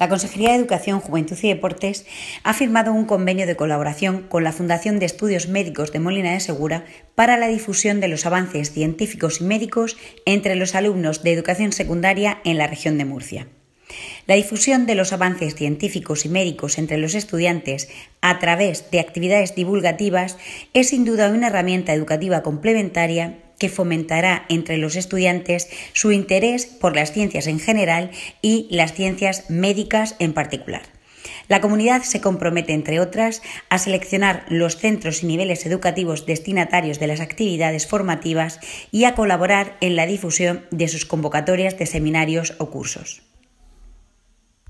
La Consejería de Educación, Juventud y Deportes ha firmado un convenio de colaboración con la Fundación de Estudios Médicos de Molina de Segura para la difusión de los avances científicos y médicos entre los alumnos de educación secundaria en la región de Murcia. La difusión de los avances científicos y médicos entre los estudiantes a través de actividades divulgativas es sin duda una herramienta educativa complementaria que fomentará entre los estudiantes su interés por las ciencias en general y las ciencias médicas en particular. La comunidad se compromete, entre otras, a seleccionar los centros y niveles educativos destinatarios de las actividades formativas y a colaborar en la difusión de sus convocatorias de seminarios o cursos.